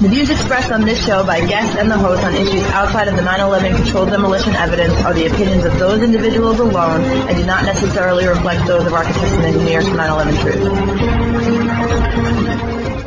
The views expressed on this show by guests and the host on issues outside of the 9/11 controlled demolition evidence are the opinions of those individuals alone and do not necessarily reflect those of architects and engineers from 9/11 Truth.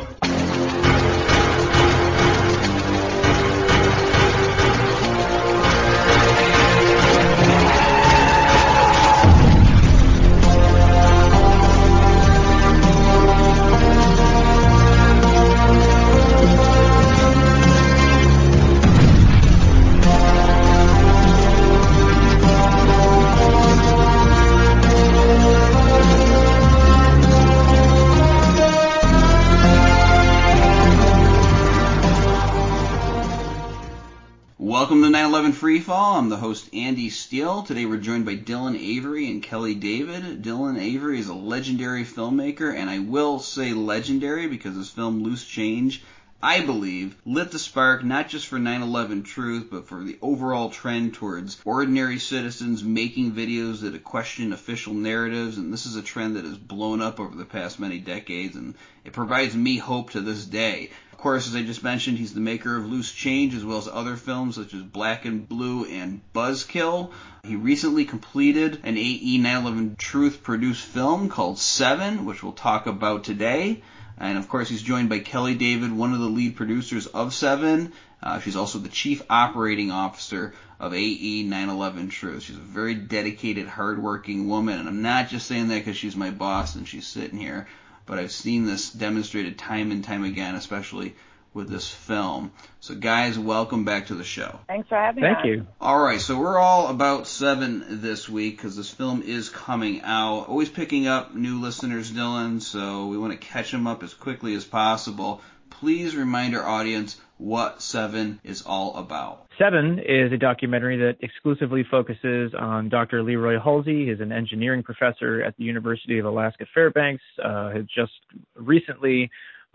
Welcome to 9/11 Freefall. I'm the host, Andy Steele. Today we're joined by Dylan Avery and Kelly David. Dylan Avery is a legendary filmmaker, and I will say legendary because his film Loose Change, I believe, lit the spark not just for 9/11 Truth, but for the overall trend towards ordinary citizens making videos that question official narratives, and this is a trend that has blown up over the past many decades, and it provides me hope to this day. Of course, as I just mentioned, he's the maker of Loose Change, as well as other films such as Black and Blue and Buzzkill. He recently completed an AE 9/11 Truth produced film called Seven, which we'll talk about today. And of course, he's joined by Kelly David, one of the lead producers of Seven. She's also the chief operating officer of AE 9/11 Truth. She's a very dedicated, hardworking woman, and I'm not just saying that because she's my boss and she's sitting here, but I've seen this demonstrated time and time again, especially with this film. So guys, welcome back to the show. Thanks for having us. Thank you. All right, so we're all about Seven this week because this film is coming out. Always picking up new listeners, Dylan, so we want to catch them up as quickly as possible. Please remind our audience what Seven is all about. Seven is a documentary that exclusively focuses on Dr. Leroy Halsey. He's an engineering professor at the University of Alaska Fairbanks. Has just recently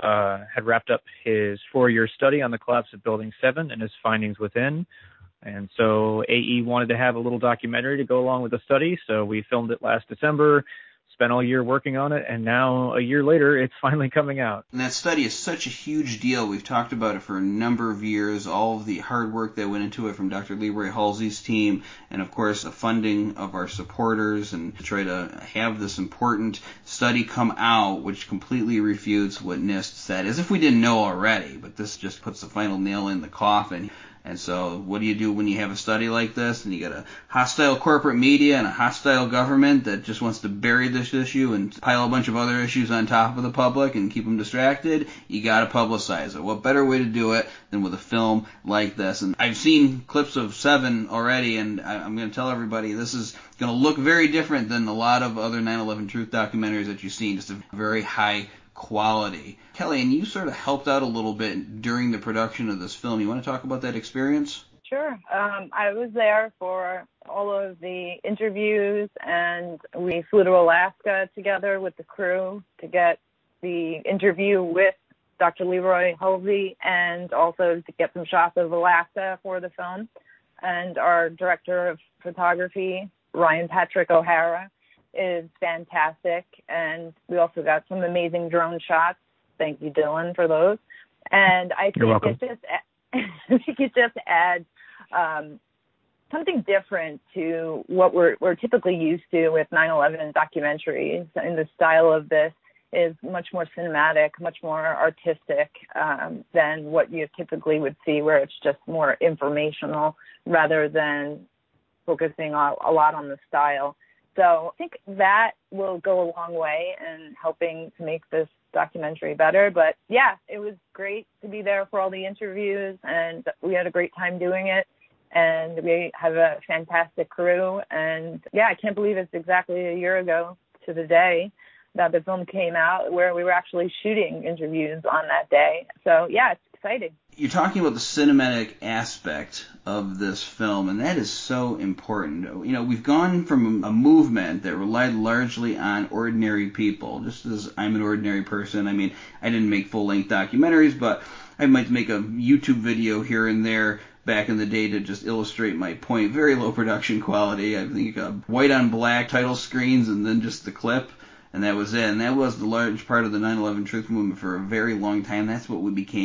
had wrapped up his 4-year study on the collapse of Building 7 and his findings within. And so AE wanted to have a little documentary to go along with the study, so we filmed it last December, spent all year working on it, and now a year later it's finally coming out. And that study is such a huge deal. We've talked about it for a number of years, all of the hard work that went into it from Dr. Leroy Halsey's team, and of course the funding of our supporters, and to try to have this important study come out, which completely refutes what NIST said, as if we didn't know already, but this just puts the final nail in the coffin. And so what do you do when you have a study like this and you got a hostile corporate media and a hostile government that just wants to bury this issue and pile a bunch of other issues on top of the public and keep them distracted? You got to publicize it. What better way to do it than with a film like this? And I've seen clips of Seven already, and I'm going to tell everybody this is going to look very different than a lot of other 9/11 Truth documentaries that you've seen. Just a very high quality. Kelly, and you sort of helped out a little bit during the production of this film. You want to talk about that experience? Sure. I was there for all of the interviews, and we flew to Alaska together with the crew to get the interview with Dr. Leroy Halsey and also to get some shots of Alaska for the film. And our director of photography, Ryan Patrick O'Hara, is fantastic, and we also got some amazing drone shots. Thank you, Dylan, for those. And I think it just adds something different to what we're typically used to with 9/11 documentaries. And the style of this is much more cinematic, much more artistic than what you typically would see, where it's just more informational rather than focusing a lot on the style. So I think that will go a long way in helping to make this documentary better. But yeah, it was great to be there for all the interviews, and we had a great time doing it. And we have a fantastic crew. And yeah, I can't believe it's exactly a year ago to the day that the film came out, where we were actually shooting interviews on that day. So yeah, it's exciting. You're talking about the cinematic aspect of this film, and that is so important. You know, we've gone from a movement that relied largely on ordinary people, just as I'm an ordinary person. I mean, I didn't make full-length documentaries, but I might make a YouTube video here and there back in the day to just illustrate my point. Very low production quality. I think white on black title screens and then just the clip. And that was it. And that was the large part of the 9/11 Truth movement for a very long time. That's what we became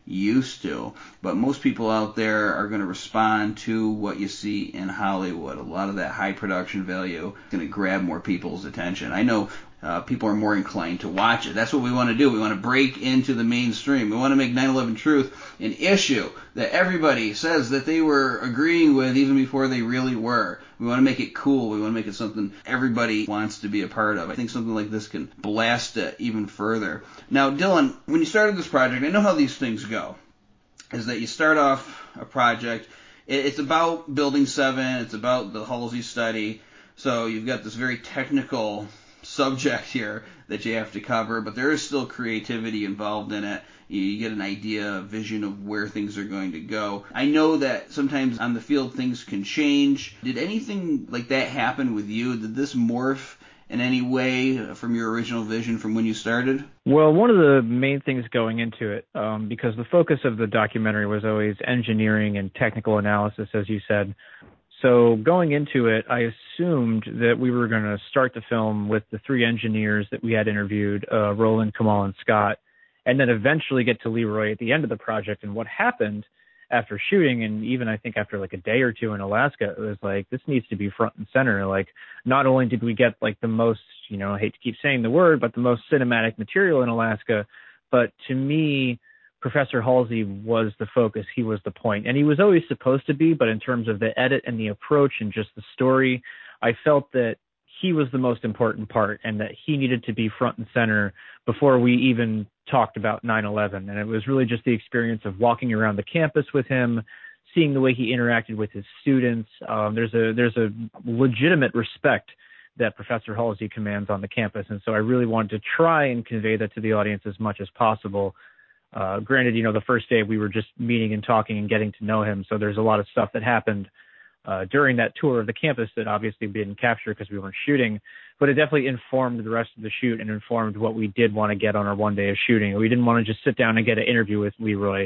used to. But most people out there are going to respond to what you see in Hollywood. A lot of that high production value is going to grab more people's attention. I know people are more inclined to watch it. That's what we want to do. We want to break into the mainstream. We want to make 9/11 Truth an issue that everybody says that they were agreeing with even before they really were. We want to make it cool. We want to make it something everybody wants to be a part of. I think something like this can blast it even further. Now, Dylan, when you started this project, I know how these things go, is that you start off a project. It's about Building 7. It's about the Halsey study. So you've got this very technical subject here that you have to cover, but there is still creativity involved in it. You get an idea, a vision of where things are going to go. I know that sometimes on the field things can change. Did anything like that happen with you? Did this morph in any way from your original vision from when you started? Well, one of the main things going into it, because the focus of the documentary was always engineering and technical analysis, as you said. So going into it, I assumed that we were going to start the film with the three engineers that we had interviewed, Roland, Kamal, and Scott, and then eventually get to Leroy at the end of the project. And what happened after shooting, and even I think after like a day or two in Alaska, it was like, this needs to be front and center. Like, not only did we get like the most, I hate to keep saying the word, but the most cinematic material in Alaska, but to me, Professor Halsey was the focus. He was the point. And he was always supposed to be, but in terms of the edit and the approach and just the story, I felt that he was the most important part and that he needed to be front and center before we even talked about 9/11. And it was really just the experience of walking around the campus with him, seeing the way he interacted with his students. There's a legitimate respect that Professor Halsey commands on the campus. And so I really wanted to try and convey that to the audience as much as possible. Granted, the first day we were just meeting and talking and getting to know him. So there's a lot of stuff that happened during that tour of the campus that obviously we didn't capture because we weren't shooting, but it definitely informed the rest of the shoot and informed what we did want to get on our one day of shooting. We didn't want to just sit down and get an interview with Leroy.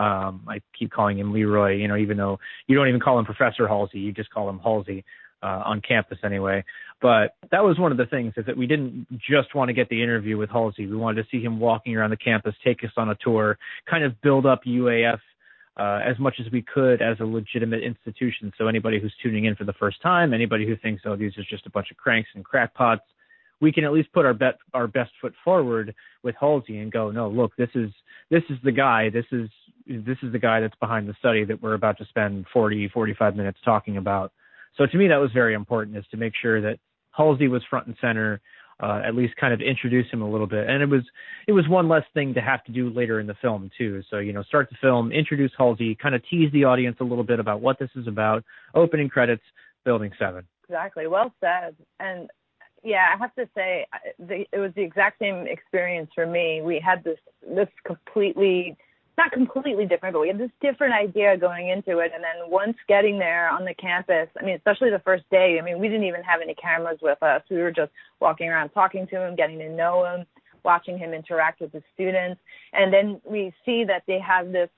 I keep calling him Leroy, even though you don't even call him Professor Halsey, you just call him Halsey. On campus anyway. But that was one of the things, is that we didn't just want to get the interview with Halsey. We wanted to see him walking around the campus, take us on a tour, kind of build up UAF as much as we could as a legitimate institution. So anybody who's tuning in for the first time, anybody who thinks, oh, these are just a bunch of cranks and crackpots, we can at least put our best foot forward with Halsey and go, no, look, this is the guy. This is the guy that's behind the study that we're about to spend 45 minutes talking about. So to me, that was very important, is to make sure that Halsey was front and center, at least kind of introduce him a little bit. And it was one less thing to have to do later in the film too. So, start the film, introduce Halsey, kind of tease the audience a little bit about what this is about, opening credits, Building 7. Exactly. Well said. And yeah, I have to say, it was the exact same experience for me. We had this completely, not completely different, but we had this different idea going into it. And then once getting there on the campus, especially the first day, we didn't even have any cameras with us. We were just walking around, talking to him, getting to know him, watching him interact with the students. And then we see that they have this,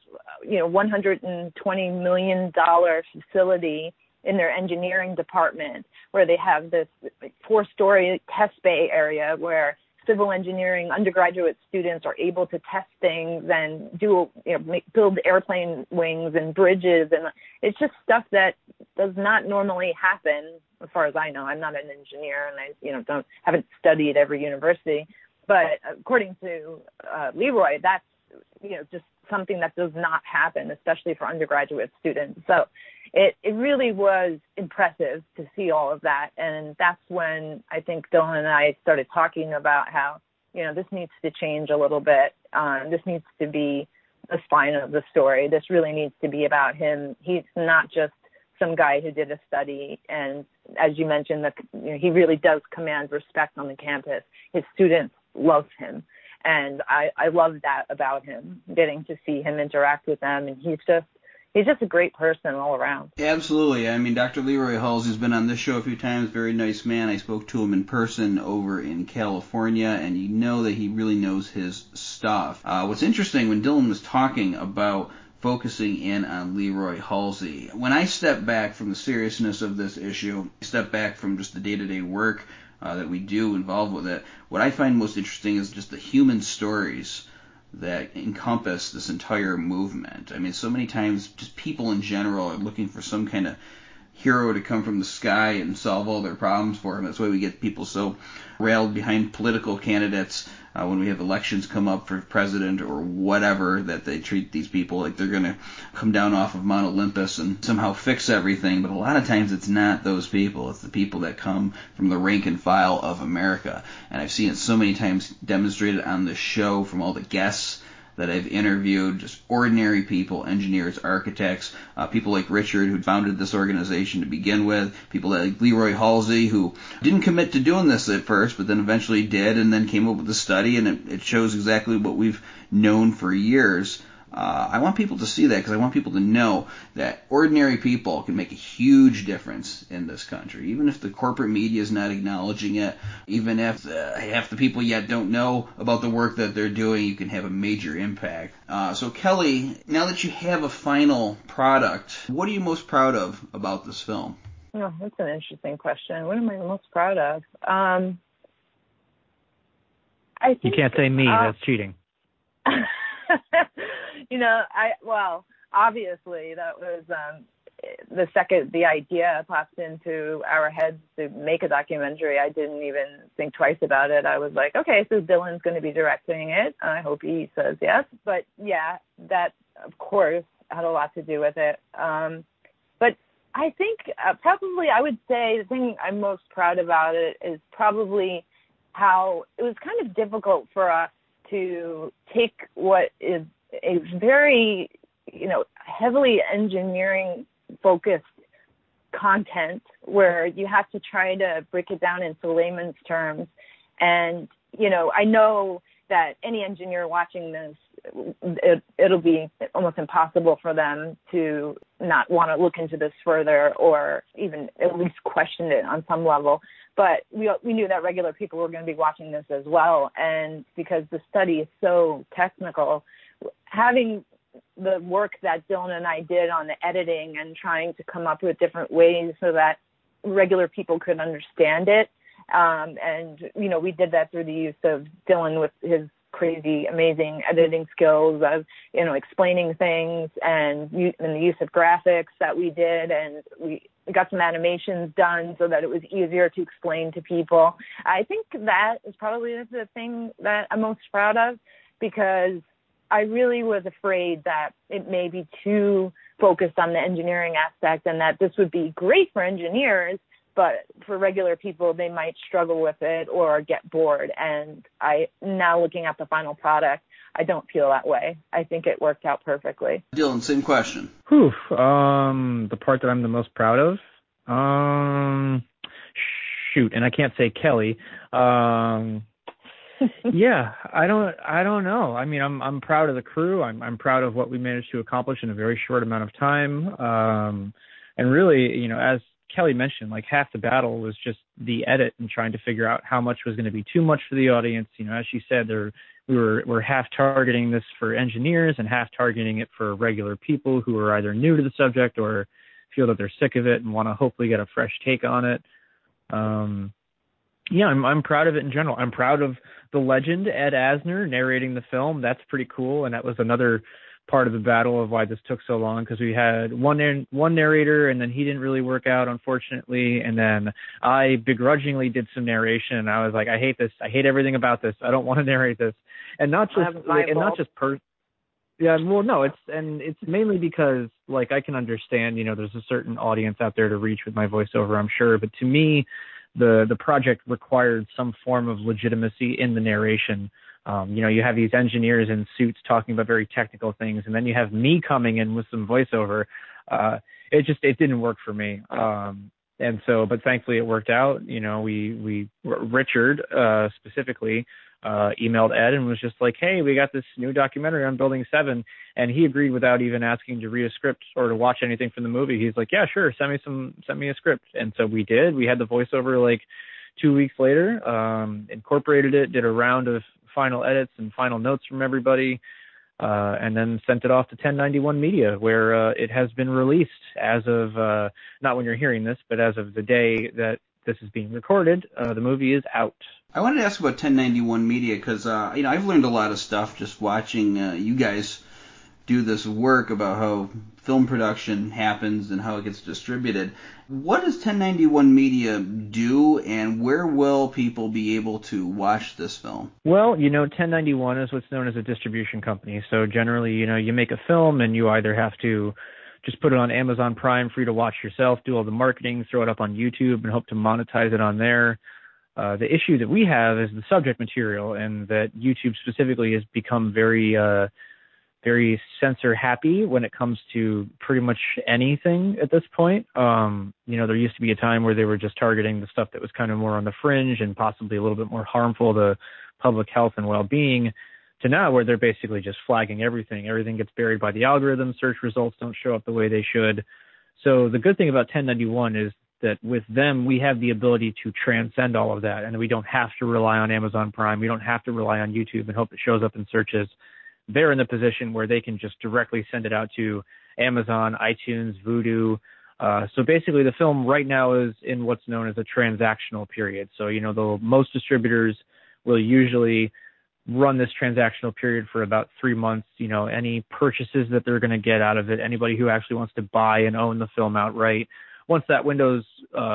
$120 million facility in their engineering department, where they have this 4-story test bay area where civil engineering undergraduate students are able to test things and build airplane wings and bridges. And it's just stuff that does not normally happen, as far as I know. I'm not an engineer, and I haven't studied every university. But according to Leroy, that's just something that does not happen, especially for undergraduate students. So it really was impressive to see all of that. And that's when I think Dylan and I started talking about how, this needs to change a little bit. This needs to be the spine of the story. This really needs to be about him. He's not just some guy who did a study. And as you mentioned, he really does command respect on the campus. His students love him. And I love that about him, getting to see him interact with them. And he's just a great person all around. Absolutely. Dr. Leroy Halsey's been on this show a few times. Very nice man. I spoke to him in person over in California, and you know that he really knows his stuff. What's interesting, when Dylan was talking about focusing in on Leroy Halsey, when I step back from the seriousness of this issue, step back from just the day-to-day work that we do involved with it, what I find most interesting is just the human stories that encompass this entire movement. I mean, so many times just people in general are looking for some kind of hero to come from the sky and solve all their problems for them. That's why we get people so railed behind political candidates when we have elections come up for president or whatever, that they treat these people like they're going to come down off of Mount Olympus and somehow fix everything. But a lot of times it's not those people. It's the people that come from the rank and file of America. And I've seen it so many times demonstrated on the show from all the guests that I've interviewed, just ordinary people, engineers, architects, people like Richard, who founded this organization to begin with, people like Leroy Halsey, who didn't commit to doing this at first, but then eventually did, and then came up with a study, and it shows exactly what we've known for years. I want people to see that, because I want people to know that ordinary people can make a huge difference in this country. Even if the corporate media is not acknowledging it, even if half the people yet don't know about the work that they're doing, you can have a major impact. So Kelly, now that you have a final product, what are you most proud of about this film? Oh, that's an interesting question. What am I most proud of? I think, you can't say me. That's cheating. Obviously that was the second the idea popped into our heads to make a documentary. I didn't even think twice about it. I was like, okay, so Dylan's going to be directing it. I hope he says yes. But yeah, that of course had a lot to do with it. But I think probably I would say the thing I'm most proud about it is probably how it was kind of difficult for us to take what is a very, heavily engineering focused content where you have to try to break it down into layman's terms. And, I know that any engineer watching this, it'll be almost impossible for them to not want to look into this further or even at least question it on some level. But we knew that regular people were going to be watching this as well. And because the study is so technical, having the work that Dylan and I did on the editing and trying to come up with different ways so that regular people could understand it. And, we did that through the use of Dylan with his crazy, amazing editing skills of, explaining things and the use of graphics that we did. And we got some animations done so that it was easier to explain to people. I think that is probably the thing that I'm most proud of, because I really was afraid that it may be too focused on the engineering aspect and that this would be great for engineers, but for regular people, they might struggle with it or get bored. And now looking at the final product, I don't feel that way. I think it worked out perfectly. Dylan, same question. The part that I'm the most proud of? And I can't say Kelly. Yeah, I don't know. I mean, I'm proud of the crew. I'm proud of what we managed to accomplish in a very short amount of time. And really, as Kelly mentioned, like half the battle was just the edit and trying to figure out how much was going to be too much for the audience. As she said, we're half targeting this for engineers and half targeting it for regular people who are either new to the subject or feel that they're sick of it and want to hopefully get a fresh take on it. I'm proud of it in general. I'm proud of the legend, Ed Asner, narrating the film. That's pretty cool. And that was another part of the battle of why this took so long, because we had one narrator and then he didn't really work out, unfortunately. And then I begrudgingly did some narration and I was like, I hate this. I hate everything about this. I don't want to narrate this. And not just it's mainly because I can understand, there's a certain audience out there to reach with my voiceover, I'm sure. But to me, the project required some form of legitimacy in the narration. You have these engineers in suits talking about very technical things, and then you have me coming in with some voiceover. It didn't work for me. But thankfully it worked out. Richard specifically emailed Ed and was just like, hey, we got this new documentary on Building 7. And he agreed without even asking to read a script or to watch anything from the movie. He's like, yeah, sure. Send me a script. And so we did. We had the voiceover 2 weeks later, incorporated it, did a round of final edits and final notes from everybody, and then sent it off to 1091 Media, where it has been released as of, not when you're hearing this, but as of the day that this is being recorded, the movie is out. I wanted to ask about 1091 Media because, I've learned a lot of stuff just watching you guys do this work about how film production happens and how it gets distributed. What does 1091 Media do, and where will people be able to watch this film? Well, 1091 is what's known as a distribution company. So generally, you make a film and you either have to just put it on Amazon Prime for you to watch yourself, do all the marketing, throw it up on YouTube, and hope to monetize it on there. The issue that we have is the subject material, and that YouTube specifically has become very censor happy when it comes to pretty much anything at this point. There used to be a time where they were just targeting the stuff that was kind of more on the fringe and possibly a little bit more harmful to public health and well-being, to now where they're basically just flagging everything. Everything gets buried by the algorithm. Search results don't show up the way they should. So the good thing about 1091 is that with them, we have the ability to transcend all of that, and we don't have to rely on Amazon Prime. We don't have to rely on YouTube and hope it shows up in searches. They're in the position where they can just directly send it out to Amazon, iTunes, Vudu. So basically the film right now is in what's known as a transactional period. So, most distributors will usually run this transactional period for about 3 months. Any purchases that they're going to get out of it, anybody who actually wants to buy and own the film outright, once that window's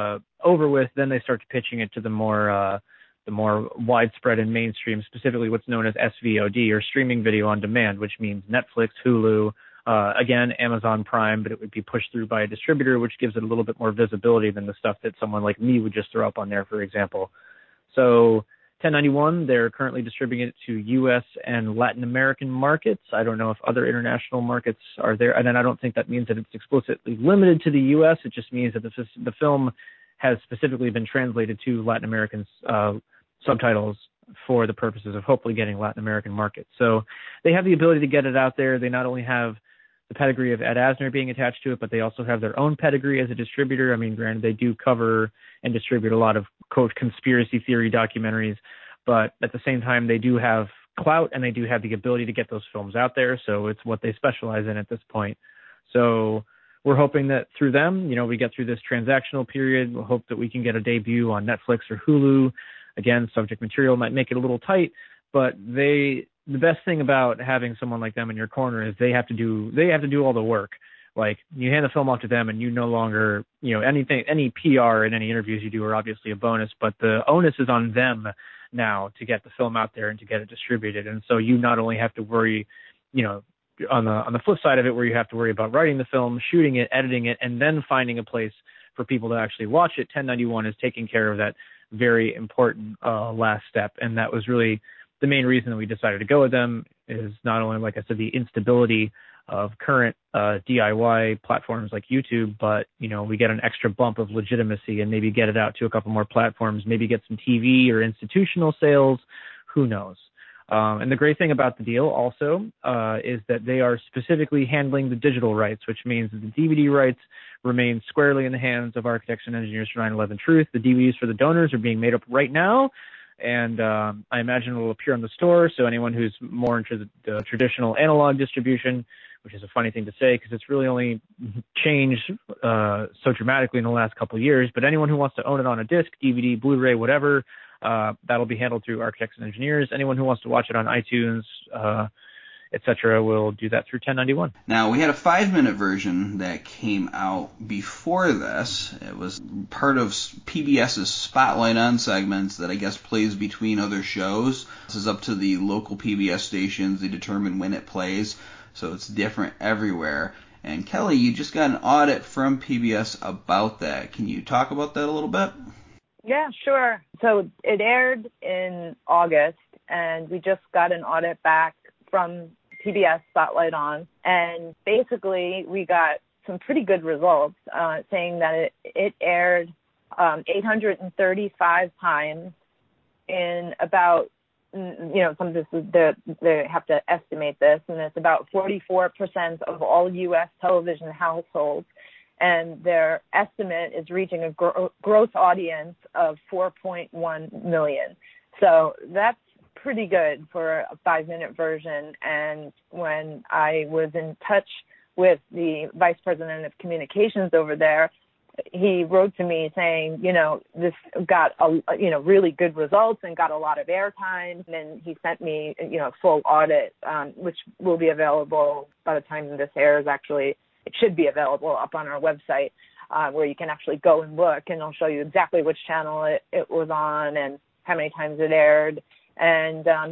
over with, then they start pitching it to the more widespread and mainstream, specifically what's known as SVOD, or streaming video on demand, which means Netflix, Hulu, again, Amazon Prime, but it would be pushed through by a distributor, which gives it a little bit more visibility than the stuff that someone like me would just throw up on there, for example. So 1091, they're currently distributing it to U.S. and Latin American markets. I don't know if other international markets are there. And then I don't think that means that it's explicitly limited to the U.S. It just means that the film has specifically been translated to Latin American subtitles for the purposes of hopefully getting Latin American markets. So they have the ability to get it out there. They not only have the pedigree of Ed Asner being attached to it, but they also have their own pedigree as a distributor. I mean, granted, they do cover and distribute a lot of, quote, conspiracy theory documentaries, but at the same time, they do have clout and they do have the ability to get those films out there. So it's what they specialize in at this point. So we're hoping that through them, we get through this transactional period. We'll hope that we can get a debut on Netflix or Hulu. Again, subject material might make it a little tight, but the best thing about having someone like them in your corner is they have to do all the work. Like, you hand the film off to them and you no longer, any PR and any interviews you do are obviously a bonus, but the onus is on them now to get the film out there and to get it distributed. And so you not only have to worry, on the flip side of it, where you have to worry about writing the film, shooting it, editing it, and then finding a place for people to actually watch it. 1091 is taking care of that very important last step. And that was really the main reason that we decided to go with them, is not only, like I said, the instability of current DIY platforms like YouTube, but, we get an extra bump of legitimacy and maybe get it out to a couple more platforms, maybe get some TV or institutional sales, who knows. And the great thing about the deal also is that they are specifically handling the digital rights, which means that the DVD rights remain squarely in the hands of architects and engineers for 9/11 Truth. The DVDs for the donors are being made up right now, and I imagine it will appear on the store. So anyone who's more into the traditional analog distribution, which is a funny thing to say because it's really only changed so dramatically in the last couple of years, but anyone who wants to own it on a disc, DVD, Blu-ray, whatever, that'll be handled through architects and engineers. Anyone who wants to watch it on iTunes, etc., will do that through 1091. Now, we had a 5-minute version that came out before this. It was part of PBS's Spotlight On segments that I guess plays between other shows. This is up to the local PBS stations. They determine when it plays, so it's different everywhere. And Kelly, you just got an audit from PBS about that. Can you talk about that a little bit? Yeah, sure. So it aired in August, and we just got an audit back from PBS Spotlight On. And basically, we got some pretty good results, saying that it aired 835 times in about, some of this is they have to estimate this, and it's about 44% of all U.S. television households. And their estimate is reaching a gross audience of 4.1 million. So that's pretty good for a 5-minute version. And when I was in touch with the vice president of communications over there, he wrote to me saying, this got really good results and got a lot of airtime. And then he sent me, a full audit, which will be available by the time this airs. Actually, it should be available up on our website, where you can actually go and look, and it'll show you exactly which channel it was on and how many times it aired. And that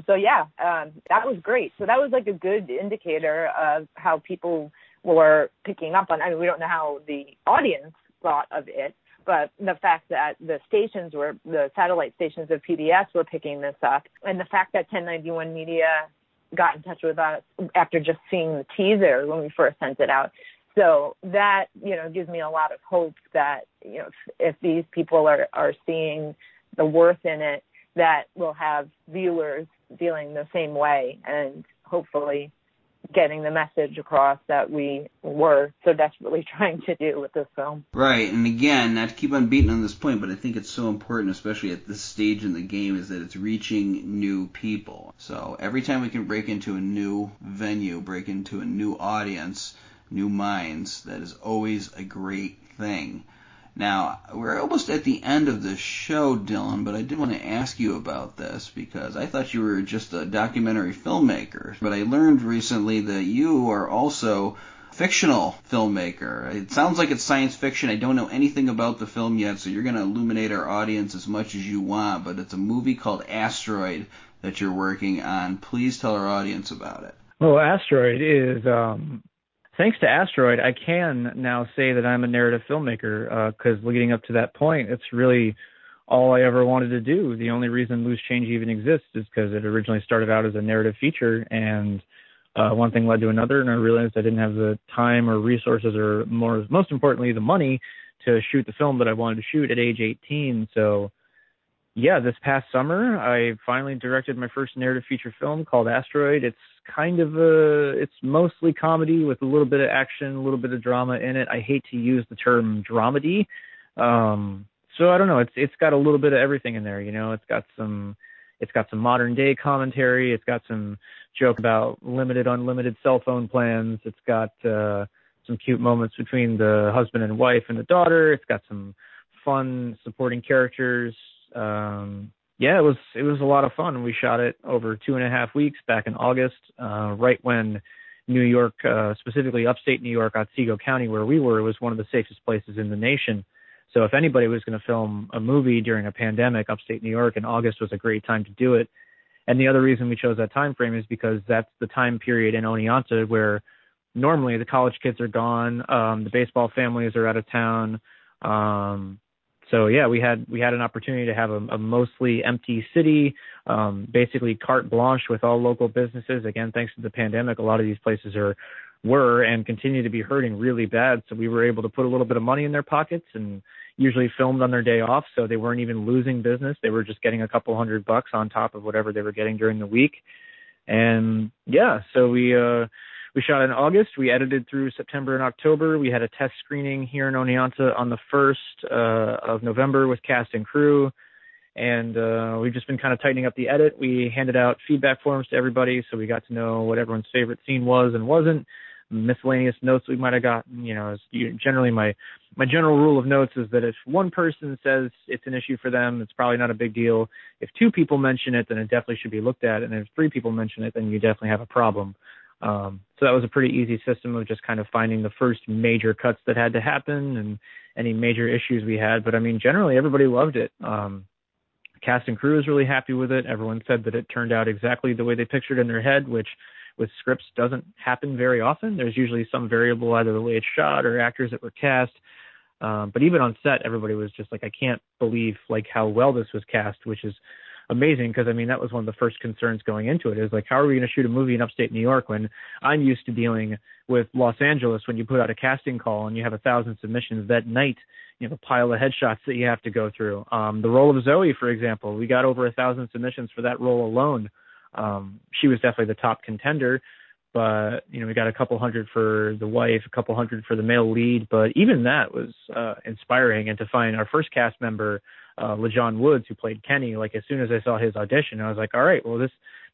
was great. So that was like a good indicator of how people were picking up on. I mean, we don't know how the audience thought of it, but the fact that the satellite stations of PBS were picking this up, and the fact that 1091 Media got in touch with us after just seeing the teaser when we first sent it out. So that, gives me a lot of hope that, if these people are seeing the worth in it, that we'll have viewers feeling the same way and hopefully getting the message across that we were so desperately trying to do with this film. Right, and again, not to keep on beating on this point, but I think it's so important, especially at this stage in the game, is that it's reaching new people. So every time we can break into a new venue, break into a new audience, new minds, that is always a great thing. Now, we're almost at the end of the show, Dylan, but I did want to ask you about this because I thought you were just a documentary filmmaker, but I learned recently that you are also a fictional filmmaker. It sounds like it's science fiction. I don't know anything about the film yet, so you're going to illuminate our audience as much as you want, but it's a movie called Asteroid that you're working on. Please tell our audience about it. Well, Asteroid is... Thanks to Asteroid, I can now say that I'm a narrative filmmaker because leading up to that point, it's really all I ever wanted to do. The only reason Loose Change even exists is because it originally started out as a narrative feature, and one thing led to another, and I realized I didn't have the time or resources or, most importantly, the money to shoot the film that I wanted to shoot at age 18. So, yeah, this past summer, I finally directed my first narrative feature film called Asteroid. It's it's mostly comedy with a little bit of action, a little bit of drama in it. I hate to use the term dramedy. So I don't know. It's got a little bit of everything in there. It's got some modern day commentary. It's got some joke about limited, unlimited cell phone plans. It's got some cute moments between the husband and wife and the daughter. It's got some fun supporting characters. It was a lot of fun. We shot it over 2.5 weeks back in August, right when New York, specifically upstate New York, Otsego County, where we were, was one of the safest places in the nation. So if anybody was going to film a movie during a pandemic, upstate New York in August was a great time to do it. And the other reason we chose that time frame is because that's the time period in Oneonta where normally the college kids are gone, the baseball families are out of town. So yeah, we had an opportunity to have a mostly empty city, basically carte blanche with all local businesses. Again, thanks to the pandemic, a lot of these places were and continue to be hurting really bad. So we were able to put a little bit of money in their pockets and usually filmed on their day off. So they weren't even losing business. They were just getting a couple $100 on top of whatever they were getting during the week. And yeah, so we shot in August. We edited through September and October. We had a test screening here in Oneonta on the 1st of November with cast and crew. And we've just been kind of tightening up the edit. We handed out feedback forms to everybody, so we got to know what everyone's favorite scene was and wasn't. Miscellaneous notes we might have gotten. Generally my general rule of notes is that if one person says it's an issue for them, it's probably not a big deal. If 2 people mention it, then it definitely should be looked at. And if 3 people mention it, then you definitely have a problem. So that was a pretty easy system of just kind of finding the first major cuts that had to happen and any major issues we had. But I mean, generally everybody loved it. Cast and crew was really happy with it. Everyone said that it turned out exactly the way they pictured in their head, which with scripts doesn't happen very often. There's usually some variable, either the way it's shot or actors that were cast. But even on set, everybody was just like, I can't believe like how well this was cast, which is amazing, because I mean that was one of the first concerns going into it, is like, how are we going to shoot a movie in upstate New York when I'm used to dealing with Los Angeles when you put out a casting call and you have 1,000 submissions that night, you have a pile of headshots that you have to go through. The role of Zoe, for example, we got over 1,000 submissions for that role alone. She was definitely the top contender, but we got a couple hundred for the wife, a couple hundred for the male lead, but even that was inspiring. And to find our first cast member, LaJohn Woods, who played Kenny, like as soon as I saw his audition, I was like, all right, well, this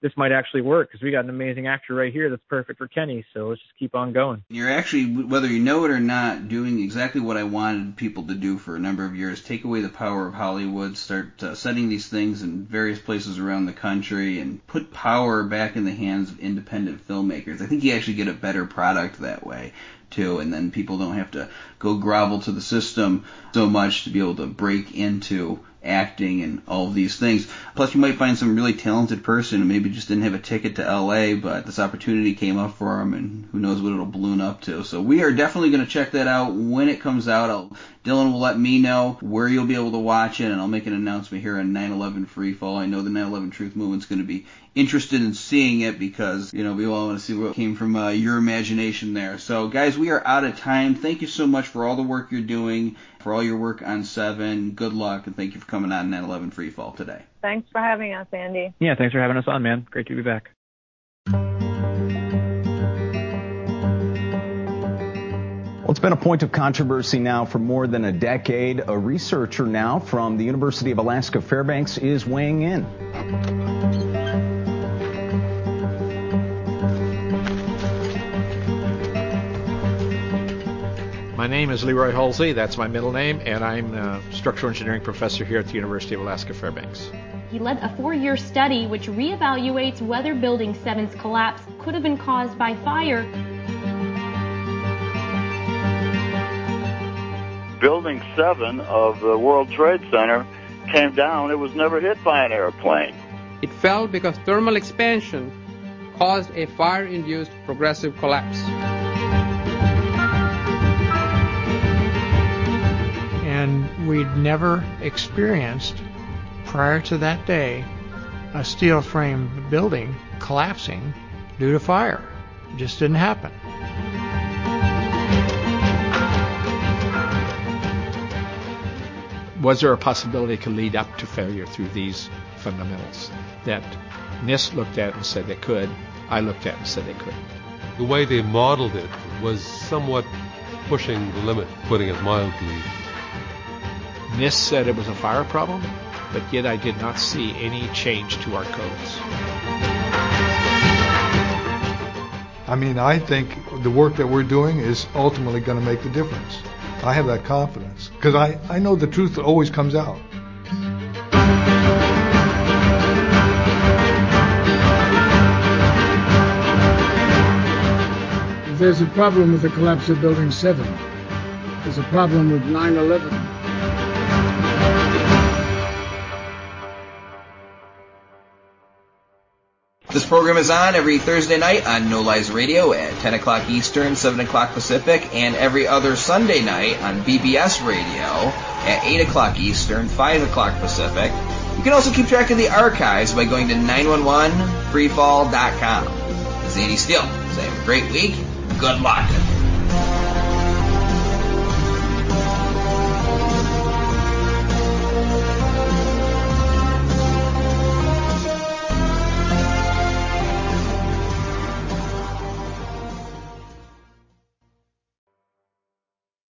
this might actually work because we got an amazing actor right here that's perfect for Kenny. So let's just keep on going. You're actually, whether you know it or not, doing exactly what I wanted people to do for a number of years. Take away the power of Hollywood, start setting these things in various places around the country, and put power back in the hands of independent filmmakers. I think you actually get a better product that way, too, and then people don't have to go grovel to the system so much to be able to break into acting and all of these things. Plus, you might find some really talented person who maybe just didn't have a ticket to LA, but this opportunity came up for them, and who knows what it'll balloon up to. So we are definitely going to check that out when it comes out. Dylan will let me know where you'll be able to watch it, and I'll make an announcement here on 9/11 Freefall. I know the 9/11 Truth Movement's going to be interested in seeing it because, we all want to see what came from your imagination there. So, guys, we are out of time. Thank you so much for all the work you're doing, for all your work on Seven. Good luck, and thank you for coming on 9/11 Freefall today. Thanks for having us, Andy. Yeah, thanks for having us on, man. Great to be back. Well, it's been a point of controversy now for more than a decade. A researcher now from the University of Alaska Fairbanks is weighing in. My name is Leroy Halsey, that's my middle name, and I'm a structural engineering professor here at the University of Alaska Fairbanks. He led a 4-year study which reevaluates whether Building 7's collapse could have been caused by fire. Building 7 of the World Trade Center came down. It was never hit by an airplane. It fell because thermal expansion caused a fire-induced progressive collapse. And we'd never experienced, prior to that day, a steel frame building collapsing due to fire. It just didn't happen. Was there a possibility it could lead up to failure through these fundamentals that NIST looked at and said they could, I looked at and said they couldn't? The way they modeled it was somewhat pushing the limit, putting it mildly. NIST said it was a fire problem, but yet I did not see any change to our codes. I mean, I think the work that we're doing is ultimately going to make the difference. I have that confidence because I know the truth always comes out. If there's a problem with the collapse of Building 7, there's a problem with 9/11. This program is on every Thursday night on No Lies Radio at 10 o'clock Eastern, 7 o'clock Pacific, and every other Sunday night on BBS Radio at 8 o'clock Eastern, 5 o'clock Pacific. You can also keep track of the archives by going to 911freefall.com. This is Andy Steele saying, have a great week. Good luck.